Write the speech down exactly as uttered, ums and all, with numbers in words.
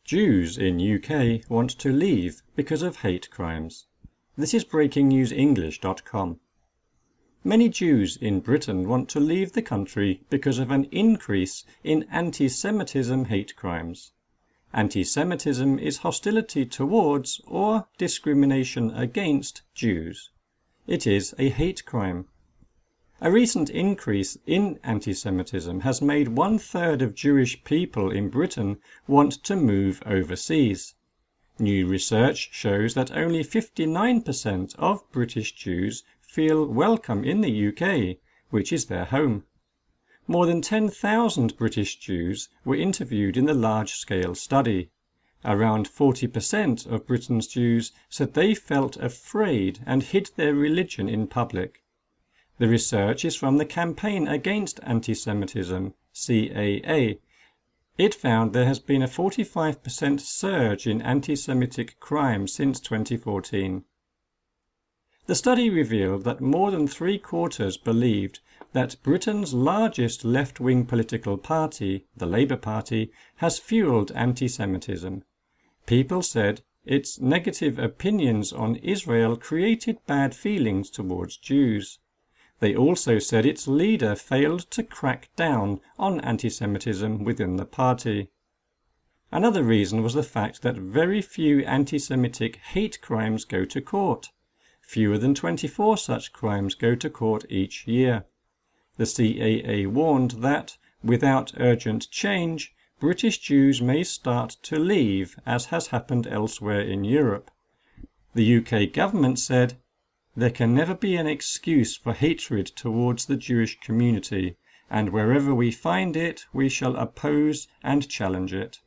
Jews in U K want to leave because of hate crimes. This is breaking news english dot com. Many Jews in Britain want to leave the country because of an increase in anti-Semitism hate crimes. Anti-Semitism is hostility towards or discrimination against Jews. It is a hate crime. A recent increase in anti-Semitism has made one-third of Jewish people in Britain want to move overseas. New research shows that only fifty-nine percent of British Jews feel welcome in the U K, which is their home. More than ten thousand British Jews were interviewed in the large-scale study. Around forty percent of Britain's Jews said they felt afraid and hid their religion in public. The research is from the Campaign Against Anti-Semitism, C A A. It found there has been a forty-five percent surge in anti-Semitic crime since twenty fourteen. The study revealed that more than three-quarters believed that Britain's largest left-wing political party, the Labour Party, has fueled anti-Semitism. People said its negative opinions on Israel created bad feelings towards Jews. They also said its leader failed to crack down on anti-Semitism within the party. Another reason was the fact that very few anti-Semitic hate crimes go to court. Fewer than twenty-four such crimes go to court each year. The C A A warned that, without urgent change, British Jews may start to leave, as has happened elsewhere in Europe. The U K government said, "There can never be an excuse for hatred towards the Jewish community, and wherever we find it, we shall oppose and challenge it."